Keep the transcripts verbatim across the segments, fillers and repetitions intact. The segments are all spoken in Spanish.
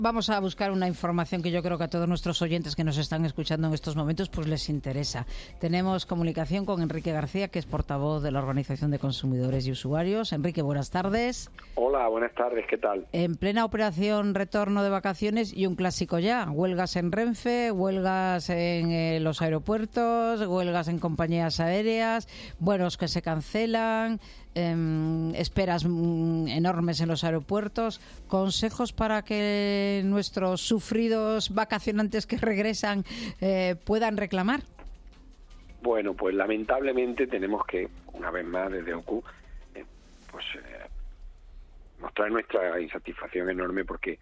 Vamos a buscar una información que yo creo que a todos nuestros oyentes que nos están escuchando en estos momentos pues les interesa. Tenemos comunicación con Enrique García, que es portavoz de la Organización de Consumidores y Usuarios. Enrique, buenas tardes. Hola, buenas tardes, ¿qué tal? En plena operación retorno de vacaciones y un clásico ya, huelgas en Renfe, huelgas en eh, los aeropuertos, huelgas en compañías aéreas, vuelos que se cancelan, eh, esperas mm, enormes en los aeropuertos. ¿Consejos para que nuestros sufridos vacacionantes que regresan eh, puedan reclamar? Bueno, pues lamentablemente tenemos que, una vez más desde O C U, eh, pues eh, mostrar nuestra insatisfacción enorme porque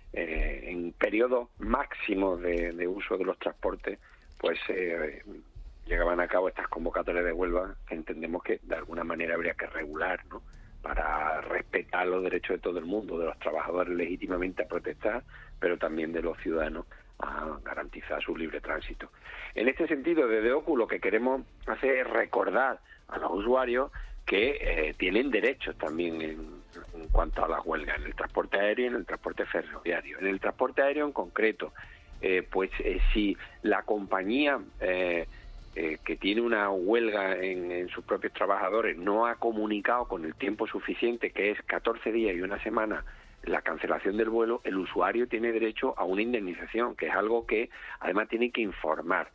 eh, en periodos máximos de, de uso de los transportes, pues eh, llegaban a cabo estas convocatorias de huelga que entendemos que de alguna manera habría que regular, ¿no?, para respetar los derechos de todo el mundo, de los trabajadores legítimamente a protestar, pero también de los ciudadanos a garantizar su libre tránsito. En este sentido, desde O C U lo que queremos hacer es recordar a los usuarios que eh, tienen derechos también en, en cuanto a las huelgas, en el transporte aéreo y en el transporte ferroviario. En el transporte aéreo en concreto, eh, pues eh, si la compañía eh, eh, que tiene una huelga en, en sus propios trabajadores no ha comunicado con el tiempo suficiente, que es catorce días y una semana, la cancelación del vuelo, el usuario tiene derecho a una indemnización, que es algo que además tiene que informar.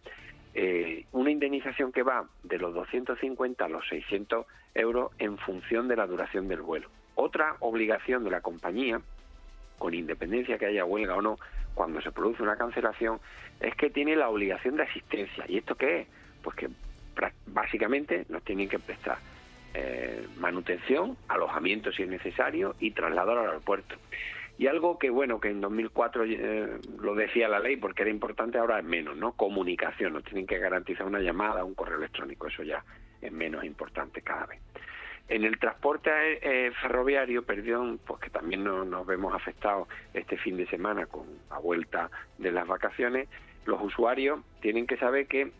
Eh, una indemnización que va de los doscientos cincuenta a los seiscientos euros en función de la duración del vuelo. Otra obligación de la compañía, con independencia que haya huelga o no, cuando se produce una cancelación, es que tiene la obligación de asistencia. ¿Y esto qué es? Pues que básicamente nos tienen que prestar eh, manutención, alojamiento si es necesario y traslado al aeropuerto. Y algo que, bueno, que en dos mil cuatro eh, lo decía la ley porque era importante, ahora es menos, ¿no? Comunicación, nos tienen que garantizar una llamada, un correo electrónico, eso ya es menos importante cada vez. En el transporte eh, ferroviario, perdón, pues que también no, nos vemos afectados este fin de semana con la vuelta de las vacaciones, los usuarios tienen que saber que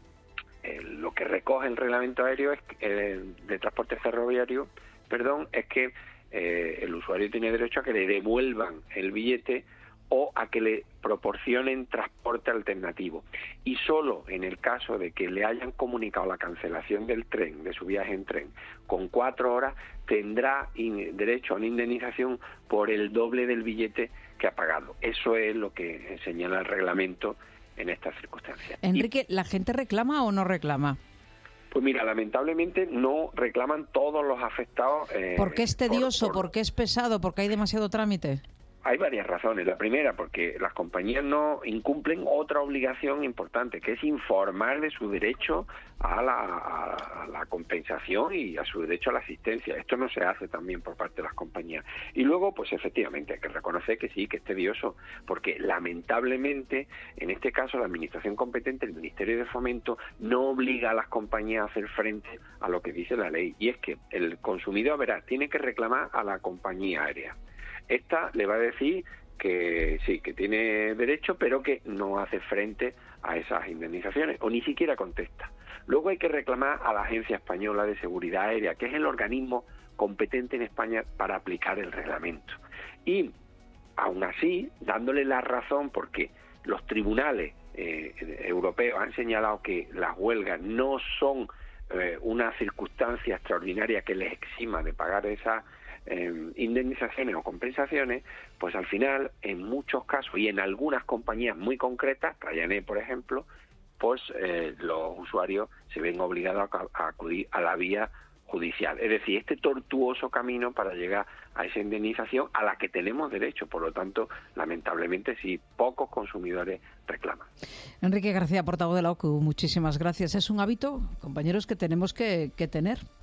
eh, lo que recoge el reglamento aéreo es, eh, de transporte ferroviario, perdón, es que eh, el usuario tiene derecho a que le devuelvan el billete o a que le proporcionen transporte alternativo. Y solo en el caso de que le hayan comunicado la cancelación del tren, de su viaje en tren, con cuatro horas, tendrá in- derecho a una indemnización por el doble del billete que ha pagado. Eso es lo que señala el reglamento en estas circunstancias. Enrique, ¿la gente reclama o no reclama? Pues mira, lamentablemente no reclaman todos los afectados. Eh, ¿Por qué es tedioso? por, por... ¿Por qué es pesado? ¿Por qué hay demasiado trámite? Hay varias razones. La primera, porque las compañías no incumplen otra obligación importante, que es informar de su derecho a la, a la compensación y a su derecho a la asistencia. Esto no se hace también por parte de las compañías. Y luego, pues efectivamente, hay que reconocer que sí, que es tedioso, porque lamentablemente, en este caso, la administración competente, el Ministerio de Fomento, no obliga a las compañías a hacer frente a lo que dice la ley. Y es que el consumidor, verá, tiene que reclamar a la compañía aérea. Esta le va a decir que sí, que tiene derecho, pero que no hace frente a esas indemnizaciones, o ni siquiera contesta. Luego hay que reclamar a la Agencia Española de Seguridad Aérea, que es el organismo competente en España para aplicar el reglamento. Y, aún así, dándole la razón, porque los tribunales eh, europeos han señalado que las huelgas no son eh, una circunstancia extraordinaria que les exima de pagar esas Eh, indemnizaciones o compensaciones, pues al final, en muchos casos y en algunas compañías muy concretas, Ryanair por ejemplo, pues eh, los usuarios se ven obligados a, a acudir a la vía judicial. Es decir, este tortuoso camino para llegar a esa indemnización a la que tenemos derecho. Por lo tanto, lamentablemente, sí, pocos consumidores reclaman. Enrique García, portavoz de la O C U, muchísimas gracias. Es un hábito, compañeros, que tenemos que, que tener.